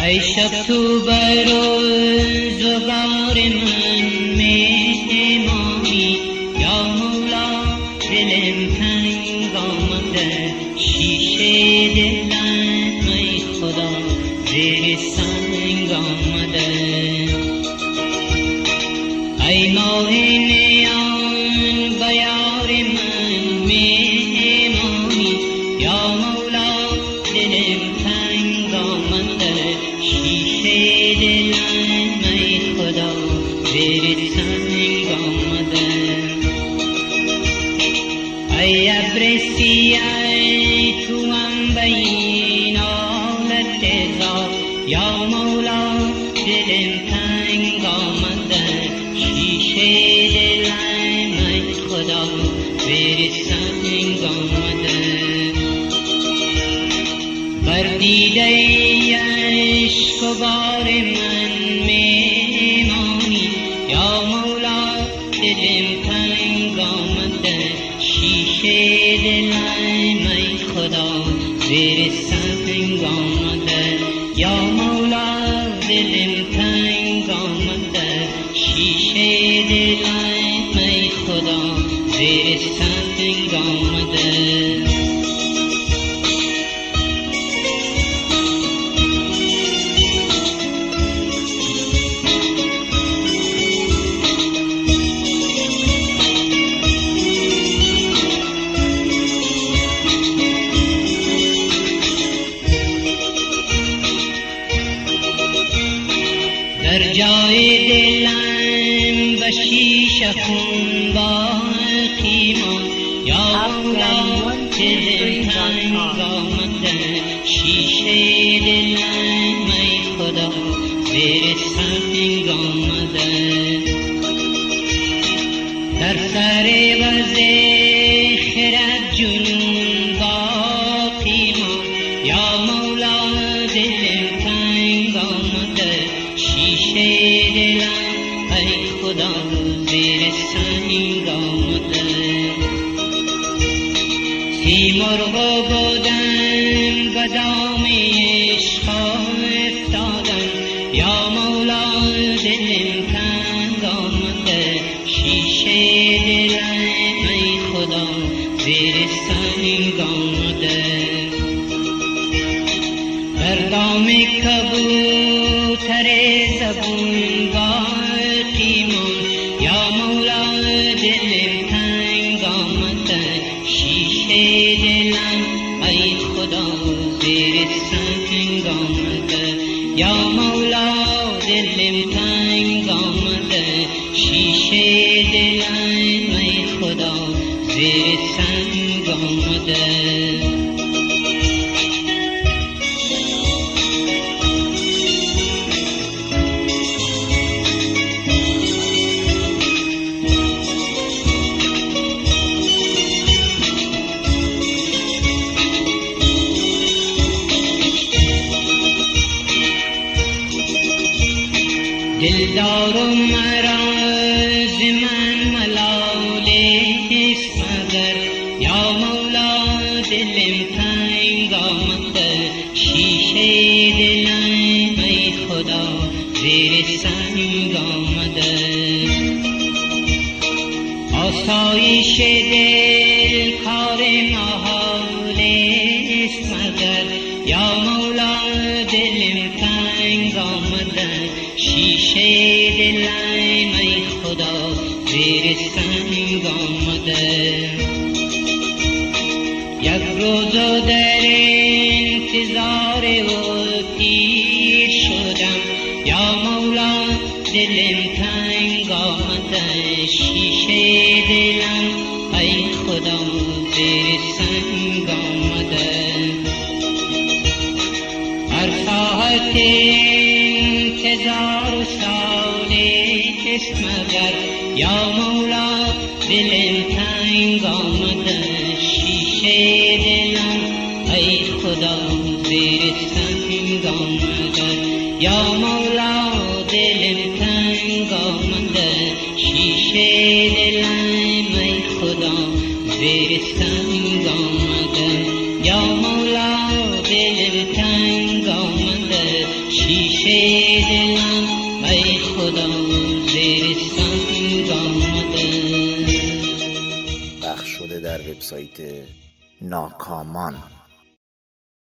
ای شب تو بر روزگار من مهمانی، یا مولا دلم تنگ آمده، شیشه دلم ای خدا زیر سنگ آمده. ای ماه نیان و یار من مهمانی، یا مولا دلم تنگ آمده، شیشه دلم ای خدا زیر سنگ آمده. ای ابر سیاه توام بین آلت زار، یا مولا دلم تنگ آمده، شیشه دلم ای خدا زیر سنگ آمده. بر دیده عشق و بار من مهمانی، یا مولا دلم تنگ آمده، شیشه دلم ای خدا زیر سنگ آمده. یا مولا دلم تنگ آمده، شیشه دلم ای خدا زیر سنگ آمده. در جای دلم و شیشه خون باقی ماند، یا مولا دلم تنگ آمده، شیشه دلم ای خدا زیر سنگ آمده. در سر وز خرد جنون باقی ماند، یا مولا دلم تنگ آمده، شیشه دلم ای خدا زیر سنگ آمده. سیمرغ بودم و دام عشق افتادم، یا مولا دلم تنگ آمده، شیشه دلم ای خدا زیر سنگ آمده. بر دام کبوتر زبون باقی ماند، یا مولا دلم تنگ آمده، شیشه دلم ای خدا زیر سنگ آمده. یا مولا دلم تنگ آمده، شیشه دلم ای خدا زیر سنگ آمده. دلدار و مراز من ملال است مگر، یا مولا دلم تنگ آمده، شیشه دلم ای خدا زیر سنگ آمده. آسایش دل کار محال است مگر، یا مولا دلم تنگ آمده، شیشه دلم ای خدا زیر سنگ آمده. یک روز در انتظار او پیر شدم، یا مولا دلم تنگ آمده، شیشه دلم ای خدا زیر سنگ آمده. هر ساعت انتظار سال است مگر، یا مولا دلم تنگ آمده، شیشه دلم ای خدا زیر سنگ آمده. یا مولا دلم تنگ آمده، شیشه دلم ای خدا زیر سنگ آمده. یا مولا دلم تنگ آمده، شیشه ای خدا زیر سنگ آمده. پخش شده در وبسایت ناکامان.